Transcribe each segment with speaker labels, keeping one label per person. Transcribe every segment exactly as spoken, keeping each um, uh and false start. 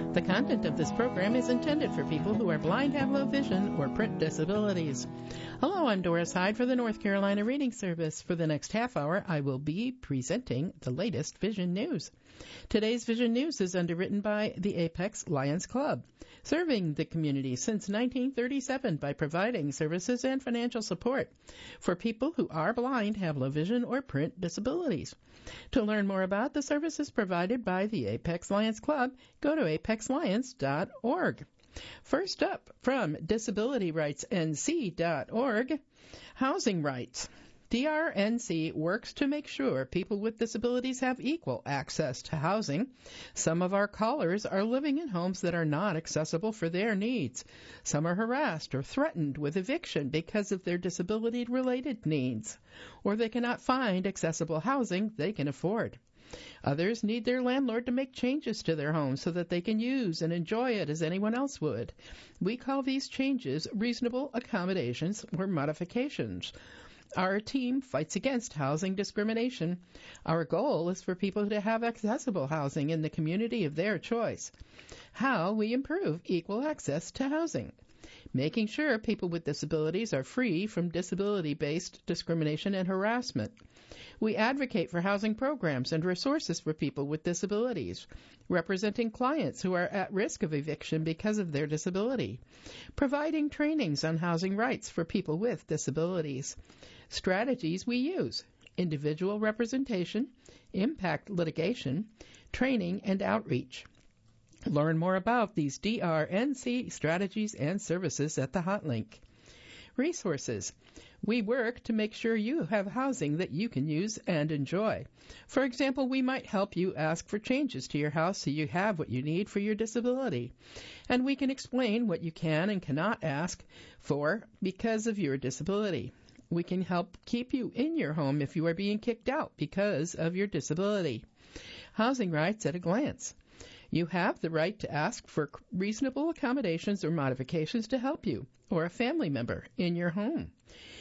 Speaker 1: The content of this program is intended for people who are blind, have low vision, or print disabilities. Hello, I'm Doris Hyde for the North Carolina Reading Service. For the next half hour, I will be presenting the latest Vision News. Today's Vision News is underwritten by the Apex Lions Club, serving the community since nineteen thirty-seven by providing services and financial support for people who are blind, have low vision, or print disabilities. To learn more about the services provided by the Apex Lions Club, go to apex lions dot org. First up, from disability rights N C dot org, housing rights. D R N C works to make sure people with disabilities have equal access to housing. Some of our callers are living in homes that are not accessible for their needs. Some are harassed or threatened with eviction because of their disability-related needs, or they cannot find accessible housing they can afford. Others need their landlord to make changes to their home so that they can use and enjoy it as anyone else would. We call these changes reasonable accommodations or modifications. Our team fights against housing discrimination. Our goal is for people to have accessible housing in the community of their choice. How we improve equal access to housing. Making sure people with disabilities are free from disability-based discrimination and harassment. We advocate for housing programs and resources for people with disabilities, representing clients who are at risk of eviction because of their disability, providing trainings on housing rights for people with disabilities. Strategies we use: individual representation, impact litigation, training, and outreach. Learn more about these D R N C strategies and services at the hot link. Resources. We work to make sure you have housing that you can use and enjoy. For example, we might help you ask for changes to your house so you have what you need for your disability. And we can explain what you can and cannot ask for because of your disability. We can help keep you in your home if you are being kicked out because of your disability. Housing rights at a glance. You have the right to ask for reasonable accommodations or modifications to help you or a family member in your home.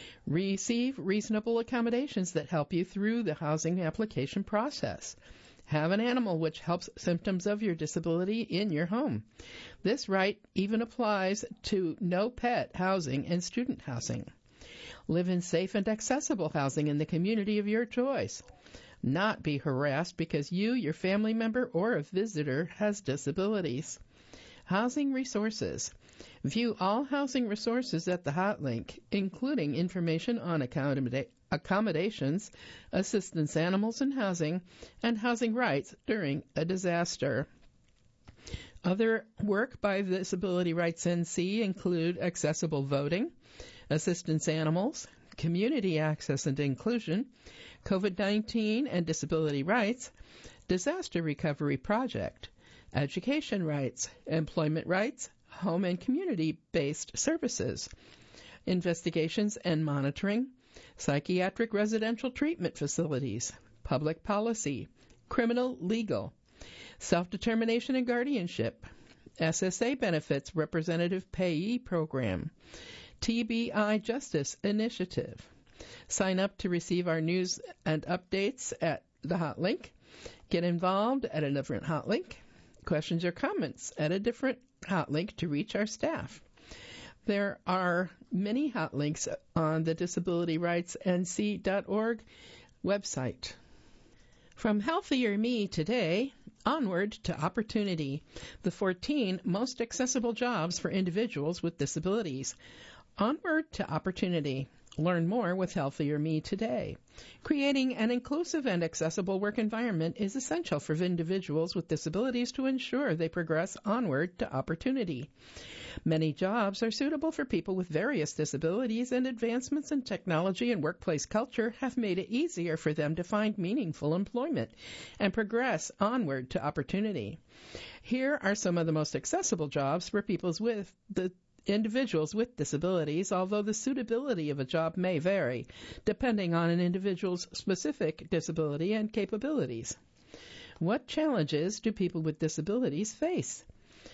Speaker 1: Receive reasonable accommodations that help you through the housing application process. Have an animal which helps symptoms of your disability in your home. This right even applies to no pet housing and student housing. Live in safe and accessible housing in the community of your choice. Not be harassed because you, your family member, or a visitor has disabilities. Housing resources. View all housing resources at the hot link, including information on accommoda- accommodations, assistance animals in housing, and housing rights during a disaster. Other work by Disability Rights N C include accessible voting, assistance animals, community access and inclusion, COVID nineteen and disability rights, disaster recovery project, education rights, employment rights, home and community-based services, investigations and monitoring, psychiatric residential treatment facilities, public policy, criminal legal, self-determination and guardianship, S S A benefits representative payee program, T B I Justice Initiative. Sign up to receive our news and updates at the hot link. Get involved at a different hot link. Questions or comments at a different hot link to reach our staff. There are many hot links on the disability rights N C dot org website. From Healthier Me today, onward to opportunity, the fourteen most accessible jobs for individuals with disabilities. Onward to opportunity. Learn more with Healthier Me today. Creating an inclusive and accessible work environment is essential for individuals with disabilities to ensure they progress onward to opportunity. Many jobs are suitable for people with various disabilities, and advancements in technology and workplace culture have made it easier for them to find meaningful employment and progress onward to opportunity. Here are some of the most accessible jobs for people with the individuals with disabilities, although the suitability of a job may vary, depending on an individual's specific disability and capabilities. What challenges do people with disabilities face?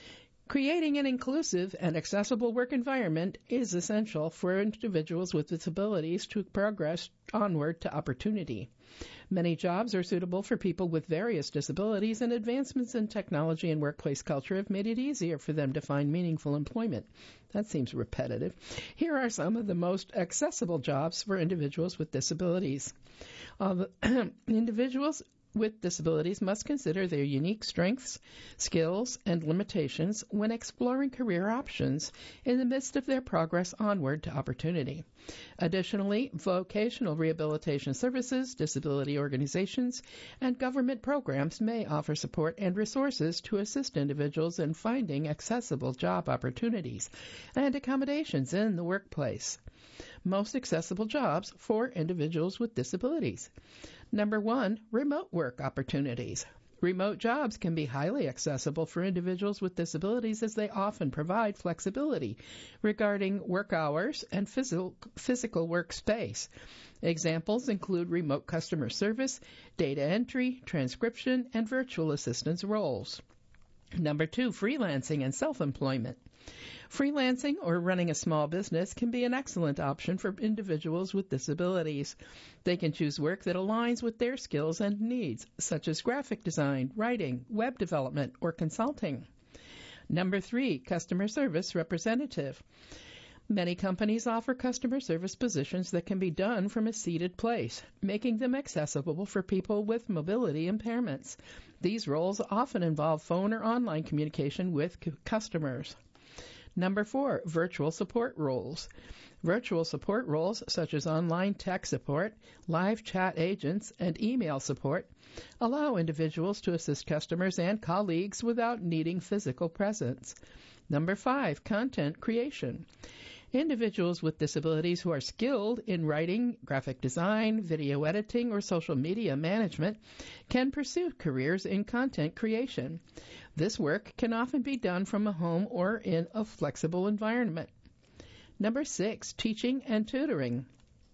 Speaker 1: Creating an inclusive and accessible work environment is essential for individuals with disabilities to progress onward to opportunity. Many jobs are suitable for people with various disabilities, and advancements in technology and workplace culture have made it easier for them to find meaningful employment. That seems repetitive. Here are some of the most accessible jobs for individuals with disabilities. Uh, individuals with disabilities must consider their unique strengths, skills, and limitations when exploring career options in the midst of their progress onward to opportunity. Additionally, vocational rehabilitation services, disability organizations, and government programs may offer support and resources to assist individuals in finding accessible job opportunities and accommodations in the workplace. Most accessible jobs for individuals with disabilities. Number one, remote work opportunities. Remote jobs can be highly accessible for individuals with disabilities as they often provide flexibility regarding work hours and physical, physical workspace. Examples include remote customer service, data entry, transcription, and virtual assistance roles. Number two, freelancing and self-employment. Freelancing or running a small business can be an excellent option for individuals with disabilities. They can choose work that aligns with their skills and needs, such as graphic design, writing, web development, or consulting. Number three, customer service representative. Many companies offer customer service positions that can be done from a seated place, making them accessible for people with mobility impairments. These roles often involve phone or online communication with c- customers. Number four, virtual support roles. Virtual support roles such as online tech support, live chat agents, and email support allow individuals to assist customers and colleagues without needing physical presence. Number five, content creation. Individuals with disabilities who are skilled in writing, graphic design, video editing, or social media management can pursue careers in content creation. This work can often be done from a home or in a flexible environment. Number six, teaching and tutoring.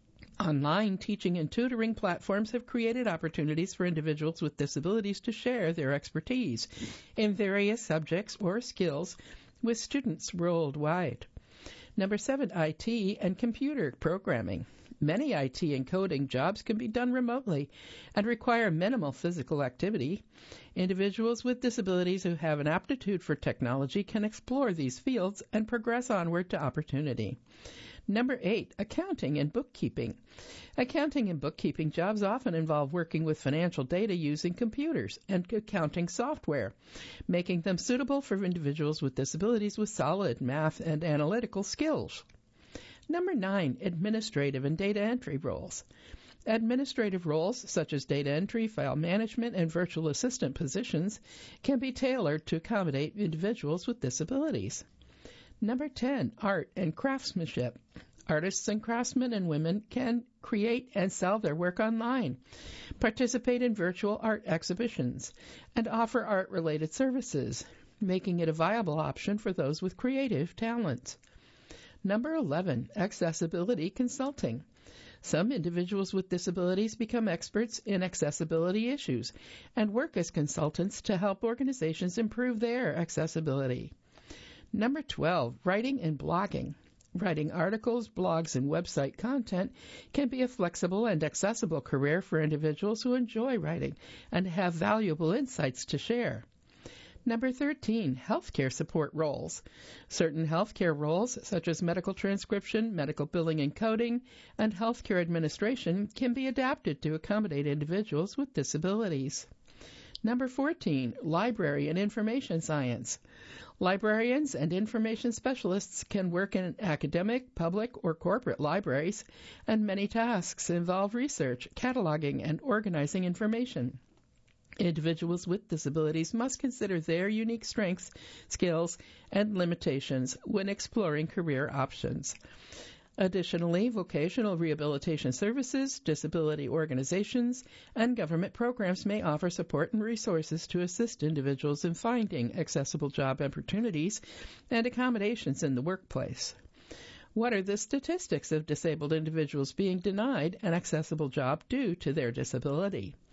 Speaker 1: Online teaching and tutoring platforms have created opportunities for individuals with disabilities to share their expertise in various subjects or skills with students worldwide. Number seven, I T and computer programming. Many I T and coding jobs can be done remotely and require minimal physical activity. Individuals with disabilities who have an aptitude for technology can explore these fields and progress onward to opportunity. Number eight, accounting and bookkeeping. Accounting and bookkeeping jobs often involve working with financial data using computers and accounting software, making them suitable for individuals with disabilities with solid math and analytical skills. Number nine, administrative and data entry roles. Administrative roles, such as data entry, file management, and virtual assistant positions, can be tailored to accommodate individuals with disabilities. Number ten, art and craftsmanship. Artists and craftsmen and women can create and sell their work online, participate in virtual art exhibitions, and offer art-related services, making it a viable option for those with creative talents. Number eleven, accessibility consulting. Some individuals with disabilities become experts in accessibility issues and work as consultants to help organizations improve their accessibility. Number twelve, writing and blogging. Writing articles, blogs, and website content can be a flexible and accessible career for individuals who enjoy writing and have valuable insights to share. Number thirteen, healthcare support roles. Certain healthcare roles, such as medical transcription, medical billing and coding, and healthcare administration, can be adapted to accommodate individuals with disabilities. Number fourteen, library and information science. Librarians and information specialists can work in academic, public, or corporate libraries, and many tasks involve research, cataloging, and organizing information. Individuals with disabilities must consider their unique strengths, skills, and limitations when exploring career options. Additionally, vocational rehabilitation services, disability organizations, and government programs may offer support and resources to assist individuals in finding accessible job opportunities and accommodations in the workplace. What are the statistics of disabled individuals being denied an accessible job due to their disability?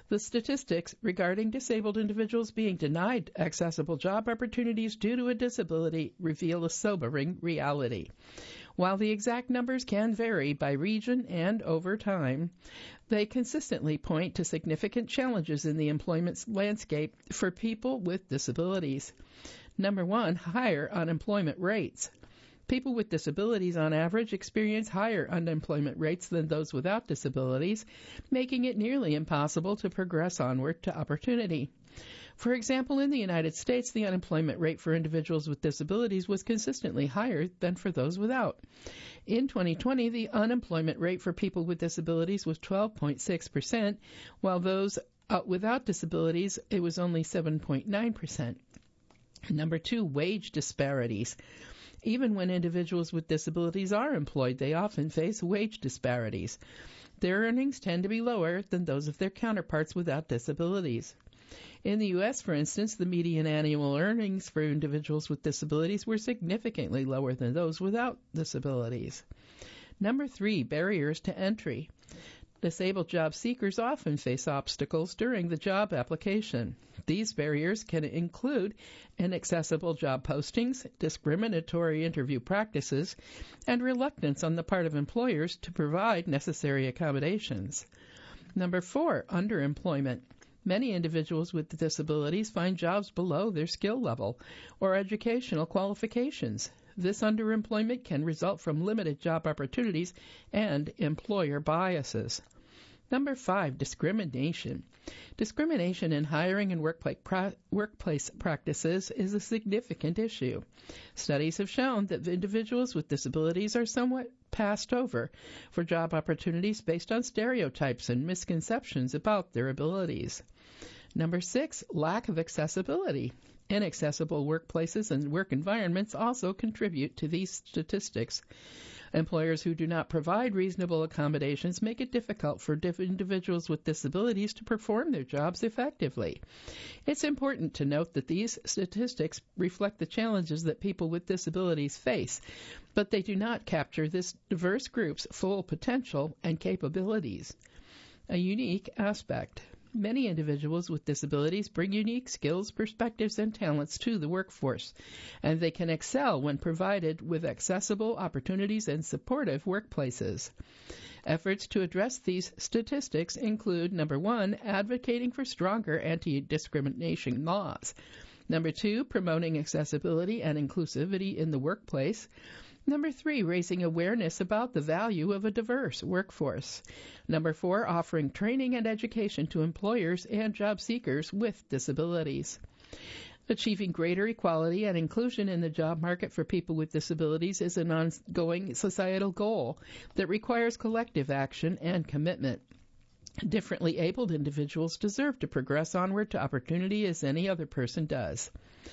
Speaker 1: The statistics regarding disabled individuals being denied accessible job opportunities due to a disability reveal a sobering reality. While the exact numbers can vary by region and over time, they consistently point to significant challenges in the employment landscape for people with disabilities. Number one, higher unemployment rates. People with disabilities on average experience higher unemployment rates than those without disabilities, making it nearly impossible to progress onward to opportunity. For example, in the United States, the unemployment rate for individuals with disabilities was consistently higher than for those without. In twenty twenty, the unemployment rate for people with disabilities was twelve point six percent, while those without disabilities, it was only seven point nine percent. Number two, wage disparities. Even when individuals with disabilities are employed, they often face wage disparities. Their earnings tend to be lower than those of their counterparts without disabilities. In the U S, for instance, the median annual earnings for individuals with disabilities were significantly lower than those without disabilities. Number three, barriers to entry. Disabled job seekers often face obstacles during the job application. These barriers can include inaccessible job postings, discriminatory interview practices, and reluctance on the part of employers to provide necessary accommodations. Number four, underemployment. Many individuals with disabilities find jobs below their skill level or educational qualifications. This underemployment can result from limited job opportunities and employer biases. Number five, discrimination. Discrimination in hiring and workplace, pra- workplace practices is a significant issue. Studies have shown that individuals with disabilities are somewhat passed over for job opportunities based on stereotypes and misconceptions about their abilities. Number six, lack of accessibility. Inaccessible workplaces and work environments also contribute to these statistics. Employers who do not provide reasonable accommodations make it difficult for diff- individuals with disabilities to perform their jobs effectively. It's important to note that these statistics reflect the challenges that people with disabilities face, but they do not capture this diverse group's full potential and capabilities. A unique aspect. Many individuals with disabilities bring unique skills, perspectives, and talents to the workforce, and they can excel when provided with accessible opportunities and supportive workplaces. Efforts to address these statistics include, number one, advocating for stronger anti-discrimination laws. Number two, promoting accessibility and inclusivity in the workplace. Number three, raising awareness about the value of a diverse workforce. Number four, offering training and education to employers and job seekers with disabilities. Achieving greater equality and inclusion in the job market for people with disabilities is an ongoing societal goal that requires collective action and commitment. Differently abled individuals deserve to progress onward to opportunity as any other person does.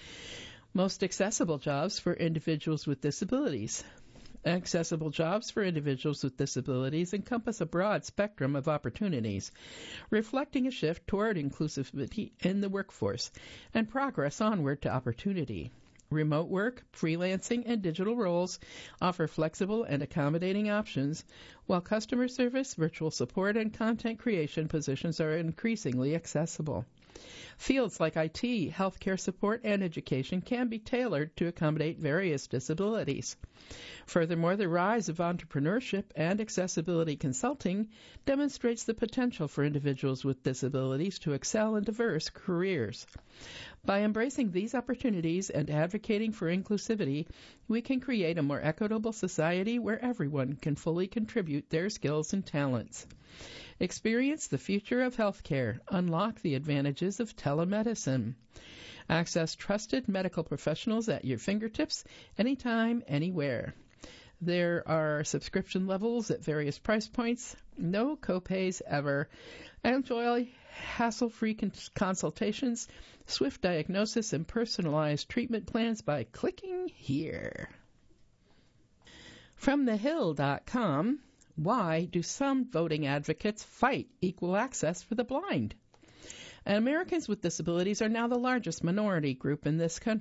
Speaker 1: Most accessible jobs for individuals with disabilities. Accessible jobs for individuals with disabilities encompass a broad spectrum of opportunities, reflecting a shift toward inclusivity in the workforce and progress onward to opportunity. Remote work, freelancing, and digital roles offer flexible and accommodating options, while customer service, virtual support, and content creation positions are increasingly accessible. Fields like I T, healthcare support, and education can be tailored to accommodate various disabilities. Furthermore, the rise of entrepreneurship and accessibility consulting demonstrates the potential for individuals with disabilities to excel in diverse careers. By embracing these opportunities and advocating for inclusivity, we can create a more equitable society where everyone can fully contribute their skills and talents. Experience the future of healthcare. Unlock the advantages of telemedicine. Access trusted medical professionals at your fingertips, anytime, anywhere. There are subscription levels at various price points. No copays ever. Enjoy hassle-free cons- consultations, swift diagnosis, and personalized treatment plans by clicking here. From the hill dot com, why do some voting advocates fight equal access for the blind? And Americans with disabilities are now the largest minority group in this country.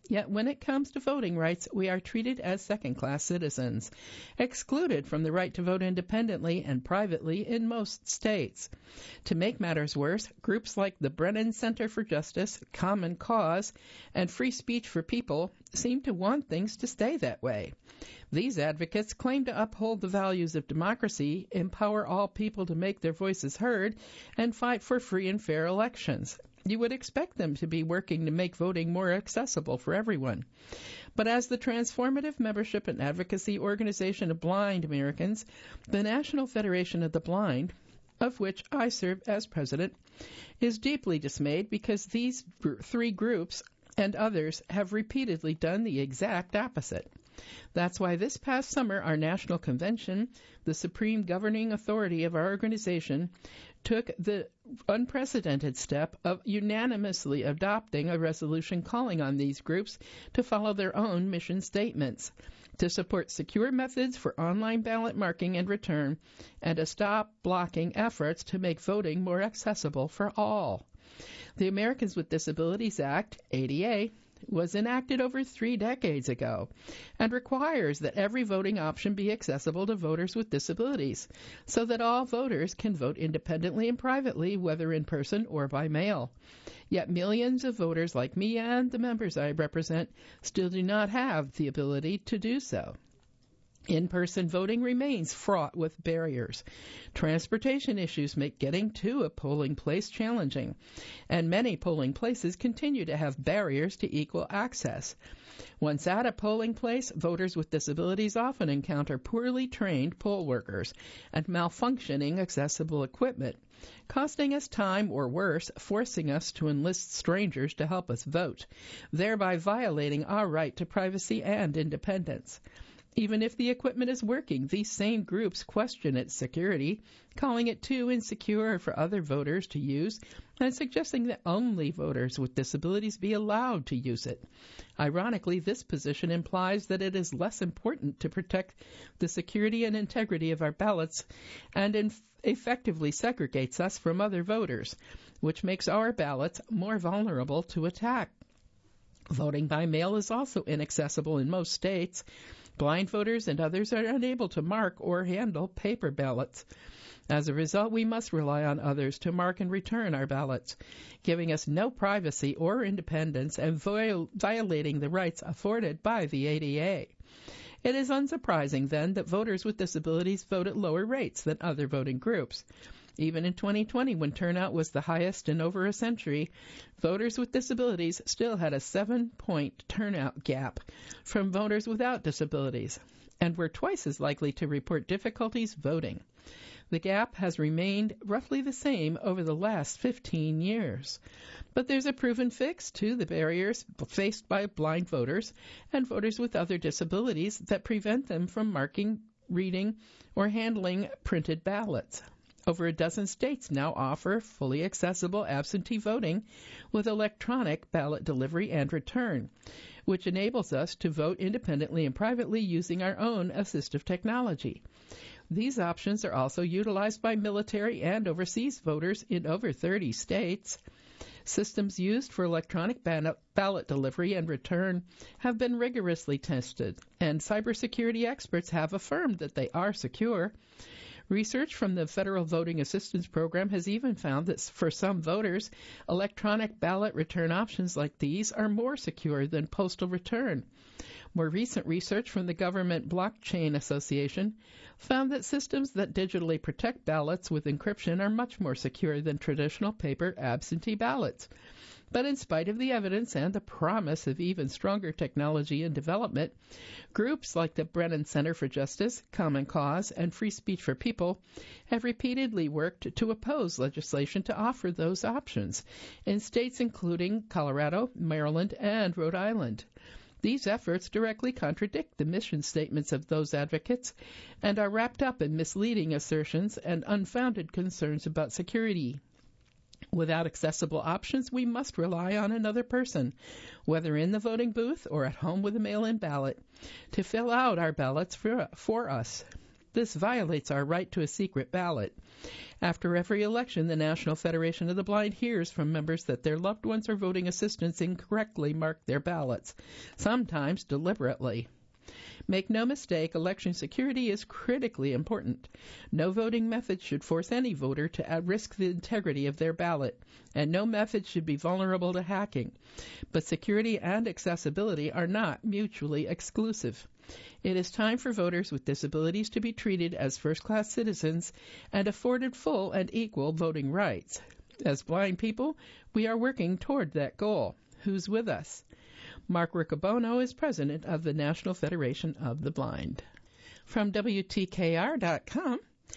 Speaker 1: Yet when it comes to voting rights, we are treated as second-class citizens, excluded from the right to vote independently and privately in most states. To make matters worse, groups like the Brennan Center for Justice, Common Cause, and Free Speech for People seem to want things to stay that way. These advocates claim to uphold the values of democracy, empower all people to make their voices heard, and fight for free and fair elections. You would expect them to be working to make voting more accessible for everyone. But as the transformative membership and advocacy organization of blind Americans, the National Federation of the Blind, of which I serve as president, is deeply dismayed because these three groups and others have repeatedly done the exact opposite. That's why this past summer our national convention, the supreme governing authority of our organization, took the unprecedented step of unanimously adopting a resolution calling on these groups to follow their own mission statements, to support secure methods for online ballot marking and return, and to stop blocking efforts to make voting more accessible for all. The Americans with Disabilities Act, A D A, was enacted over three decades ago and requires that every voting option be accessible to voters with disabilities so that all voters can vote independently and privately, whether in person or by mail. Yet millions of voters like me and the members I represent still do not have the ability to do so. In-person voting remains fraught with barriers. Transportation issues make getting to a polling place challenging, and many polling places continue to have barriers to equal access. Once at a polling place, voters with disabilities often encounter poorly trained poll workers and malfunctioning accessible equipment, costing us time or worse, forcing us to enlist strangers to help us vote, thereby violating our right to privacy and independence. Even if the equipment is working, these same groups question its security, calling it too insecure for other voters to use, and suggesting that only voters with disabilities be allowed to use it. Ironically, this position implies that it is less important to protect the security and integrity of our ballots and inf- effectively segregates us from other voters, which makes our ballots more vulnerable to attack. Voting by mail is also inaccessible in most states. Blind voters and others are unable to mark or handle paper ballots. As a result, we must rely on others to mark and return our ballots, giving us no privacy or independence and viol- violating the rights afforded by the A D A. It is unsurprising, then, that voters with disabilities vote at lower rates than other voting groups. Even in twenty twenty, when turnout was the highest in over a century, voters with disabilities still had a seven-point turnout gap from voters without disabilities, and were twice as likely to report difficulties voting. The gap has remained roughly the same over the last fifteen years. But there's a proven fix to the barriers faced by blind voters and voters with other disabilities that prevent them from marking, reading, or handling printed ballots. Over a dozen states now offer fully accessible absentee voting with electronic ballot delivery and return, which enables us to vote independently and privately using our own assistive technology. These options are also utilized by military and overseas voters in over thirty states. Systems used for electronic ballot delivery and return have been rigorously tested, and cybersecurity experts have affirmed that they are secure. Research from the Federal Voting Assistance Program has even found that for some voters, electronic ballot return options like these are more secure than postal return. More recent research from the Government Blockchain Association found that systems that digitally protect ballots with encryption are much more secure than traditional paper absentee ballots. But in spite of the evidence and the promise of even stronger technology and development, groups like the Brennan Center for Justice, Common Cause, and Free Speech for People have repeatedly worked to oppose legislation to offer those options in states including Colorado, Maryland, and Rhode Island. These efforts directly contradict the mission statements of those advocates and are wrapped up in misleading assertions and unfounded concerns about security. Without accessible options, we must rely on another person, whether in the voting booth or at home with a mail-in ballot, to fill out our ballots for, for us. This violates our right to a secret ballot. After every election, the National Federation of the Blind hears from members that their loved ones or voting assistants incorrectly marked their ballots, sometimes deliberately. Make no mistake, election security is critically important. No voting method should force any voter to risk the integrity of their ballot, and no method should be vulnerable to hacking. But security and accessibility are not mutually exclusive. It is time for voters with disabilities to be treated as first-class citizens and afforded full and equal voting rights. As blind people, we are working toward that goal. Who's with us? Mark Riccobono is president of the National Federation of the Blind. From W T K R dot com,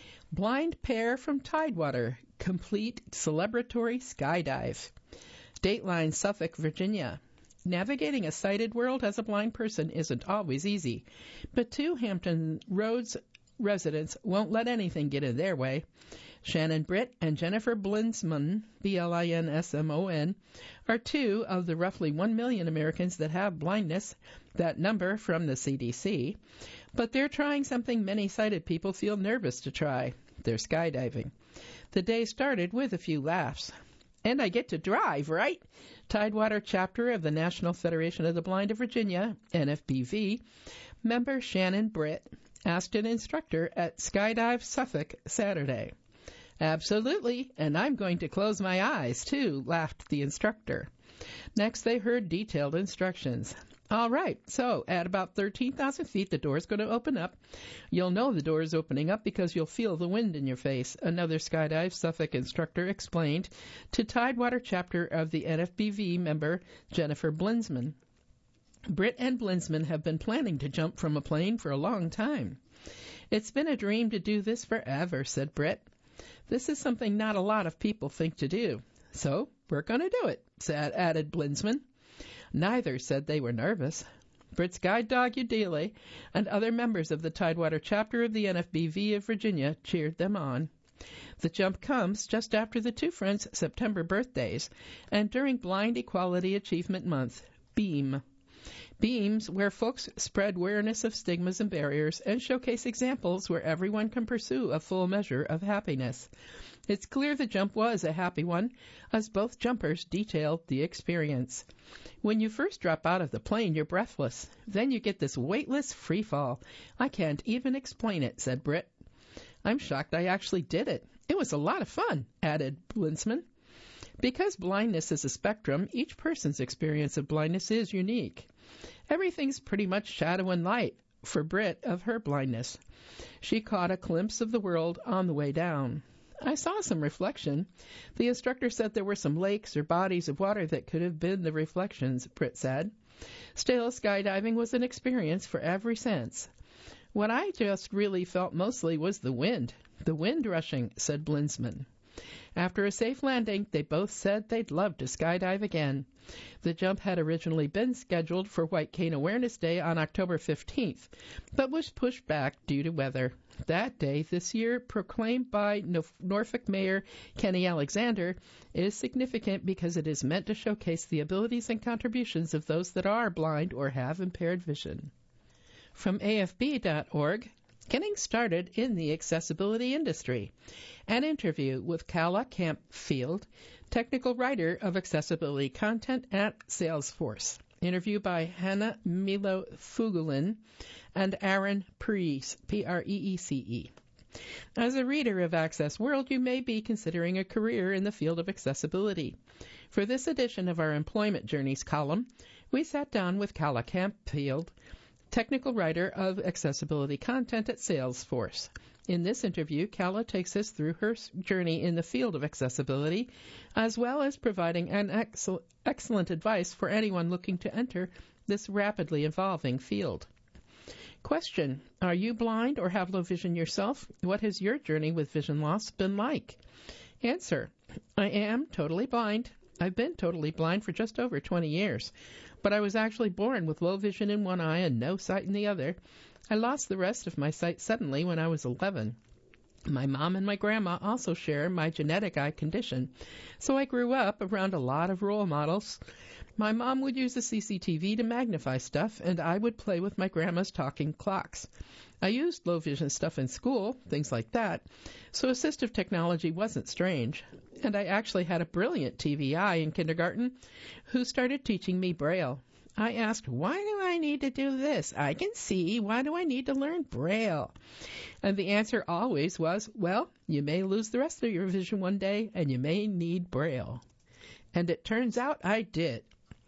Speaker 1: blind pair from Tidewater, complete celebratory skydive. Dateline, Suffolk, Virginia. Navigating a sighted world as a blind person isn't always easy, but two Hampton Roads residents won't let anything get in their way. Shannon Britt and Jennifer Blinsman, B L I N S M O N, are two of the roughly one million Americans that have blindness, that number from the C D C. But they're trying something many sighted people feel nervous to try. They're skydiving. The day started with a few laughs. And I get to drive, right? Tidewater chapter of the National Federation of the Blind of Virginia, N F B V, member Shannon Britt asked an instructor at Skydive Suffolk Saturday. Absolutely, and I'm going to close my eyes, too, laughed the instructor. Next, they heard detailed instructions. All right, so at about thirteen thousand feet, the door's going to open up. You'll know the door is opening up because you'll feel the wind in your face, another Skydive Suffolk instructor explained to Tidewater chapter of the N F B V member Jennifer Blinsman. Britt and Blinsman have been planning to jump from a plane for a long time. It's been a dream to do this forever, said Britt. This is something not a lot of people think to do. So we're going to do it, said, added Blinsman. Neither said they were nervous. Britt's guide dog Udele and other members of the Tidewater chapter of the N F B V of Virginia cheered them on. The jump comes just after the two friends' September birthdays and during Blind Equality Achievement Month, BEAM. Beams, where folks spread awareness of stigmas and barriers and showcase examples where everyone can pursue a full measure of happiness. It's clear the jump was a happy one, as both jumpers detailed the experience. When you first drop out of the plane, you're breathless. Then you get this weightless free fall. I can't even explain it, said Britt. I'm shocked I actually did it. It was a lot of fun, added Blinsman. Because blindness is a spectrum, each person's experience of blindness is unique. Everything's pretty much shadow and light for Britt of her blindness. She caught a glimpse of the world on the way down. I saw some reflection. The instructor said there were some lakes or bodies of water that could have been the reflections, Britt said. Still, skydiving was an experience for every sense. What I just really felt mostly was the wind. The wind rushing, said Blinsman. After a safe landing, they both said they'd love to skydive again. The jump had originally been scheduled for White Cane Awareness Day on October fifteenth, but was pushed back due to weather. That day, this year, proclaimed by Norfolk Mayor Kenny Alexander, is significant because it is meant to showcase the abilities and contributions of those that are blind or have impaired vision. From A F B dot org, Getting Started in the Accessibility Industry. An interview with Kala Campfield, technical writer of accessibility content at Salesforce. Interview by Hannah Milo Fugulin and Aaron Preece, P R E E C E. As a reader of Access World, you may be considering a career in the field of accessibility. For this edition of our Employment Journeys column, we sat down with Kala Campfield, technical writer of accessibility content at Salesforce. In this interview, Kala takes us through her journey in the field of accessibility, as well as providing an excel- excellent advice for anyone looking to enter this rapidly evolving field. Question: are you blind or have low vision yourself? What has your journey with vision loss been like? Answer: I am totally blind. I've been totally blind for just over twenty years, but I was actually born with low vision in one eye and no sight in the other. I lost the rest of my sight suddenly when I was eleven. My mom and my grandma also share my genetic eye condition, so I grew up around a lot of role models My mom would use the C C T V to magnify stuff, and I would play with my grandma's talking clocks. I used low vision stuff in school, things like that, so assistive technology wasn't strange. And I actually had a brilliant T V I in kindergarten who started teaching me Braille. I asked, why do I need to do this? I can see. Why do I need to learn Braille? And the answer always was, well, you may lose the rest of your vision one day, and you may need Braille. And it turns out I did.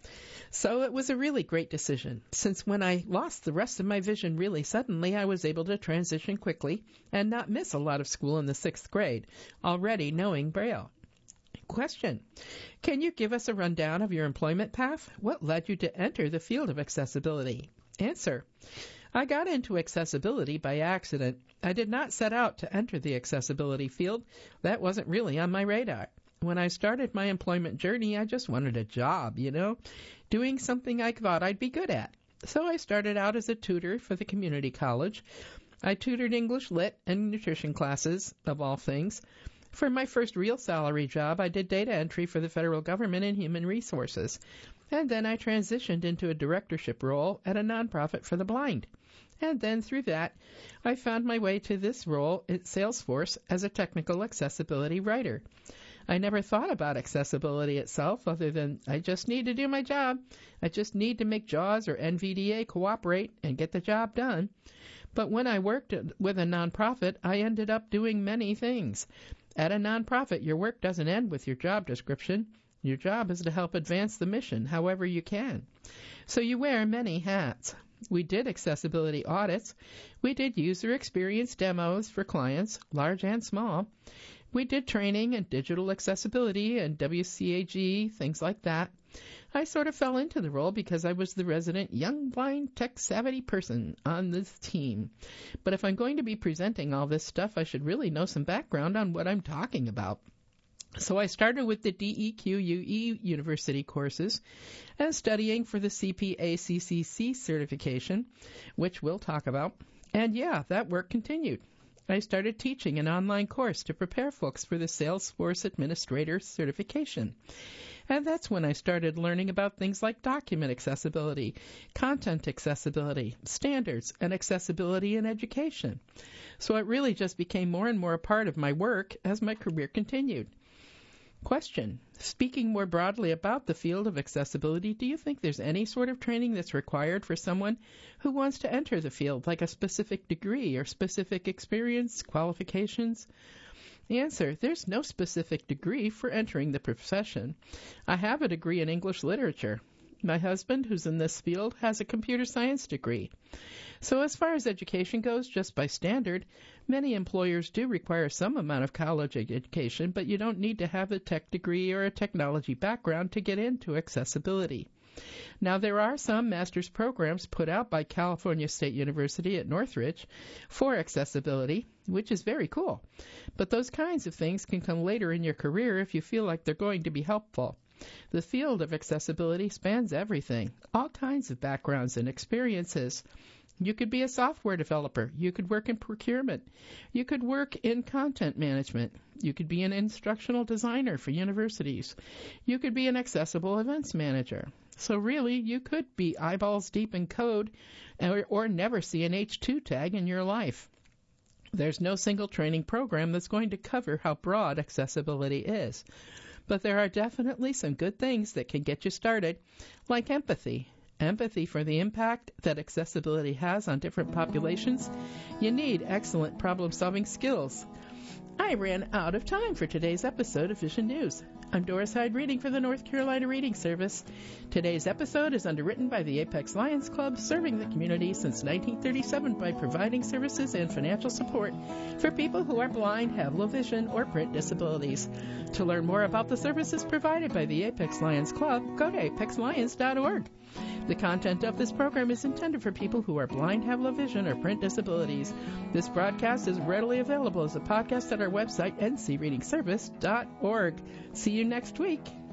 Speaker 1: So it was a really great decision, since when I lost the rest of my vision really suddenly, I was able to transition quickly and not miss a lot of school in the sixth grade, already knowing Braille. Question. Can you give us a rundown of your employment path? What led you to enter the field of accessibility? Answer. I got into accessibility by accident. I did not set out to enter the accessibility field. That wasn't really on my radar. When I started my employment journey, I just wanted a job, you know, doing something I thought I'd be good at. So I started out as a tutor for the community college. I tutored English Lit and nutrition classes, of all things. For my first real salary job, I did data entry for the federal government in human resources. And then I transitioned into a directorship role at a nonprofit for the blind. And then through that, I found my way to this role at Salesforce as a technical accessibility writer. I never thought about accessibility itself other than I just need to do my job. I just need to make JAWS or N V D A cooperate and get the job done. But when I worked with a nonprofit, I ended up doing many things. At a nonprofit, your work doesn't end with your job description. Your job is to help advance the mission however you can. So you wear many hats. We did accessibility audits. We did user experience demos for clients, large and small. We did training in digital accessibility and W C A G, things like that. I sort of fell into the role because I was the resident young, blind, tech-savvy person on this team. But if I'm going to be presenting all this stuff, I should really know some background on what I'm talking about. So I started with the D E Q U E university courses and studying for the C P A C C C certification, which we'll talk about. And yeah, that work continued. I started teaching an online course to prepare folks for the Salesforce Administrator certification. And that's when I started learning about things like document accessibility, content accessibility, standards, and accessibility in education. So it really just became more and more a part of my work as my career continued. Question. Speaking more broadly about the field of accessibility, do you think there's any sort of training that's required for someone who wants to enter the field, like a specific degree or specific experience, qualifications? The answer, there's no specific degree for entering the profession. I have a degree in English literature. My husband, who's in this field, has a computer science degree. So as far as education goes, just by standard, many employers do require some amount of college education, but you don't need to have a tech degree or a technology background to get into accessibility. Now, there are some master's programs put out by California State University at Northridge for accessibility, which is very cool. But those kinds of things can come later in your career if you feel like they're going to be helpful. The field of accessibility spans everything, all kinds of backgrounds and experiences. You could be a software developer. You could work in procurement. You could work in content management. You could be an instructional designer for universities. You could be an accessible events manager. So really, you could be eyeballs deep in code or, or never see an H two tag in your life. There's no single training program that's going to cover how broad accessibility is. But there are definitely some good things that can get you started, like empathy. Empathy for the impact that accessibility has on different populations. You need excellent problem-solving skills. I ran out of time for today's episode of Vision News. I'm Doris Hyde reading for the North Carolina Reading Service. Today's episode is underwritten by the Apex Lions Club, serving the community since nineteen thirty-seven by providing services and financial support for people who are blind, have low vision, or print disabilities. To learn more about the services provided by the Apex Lions Club, go to apex lions dot org. The content of this program is intended for people who are blind, have low vision, or print disabilities. This broadcast is readily available as a podcast at our website, n c reading service dot org. See you next week.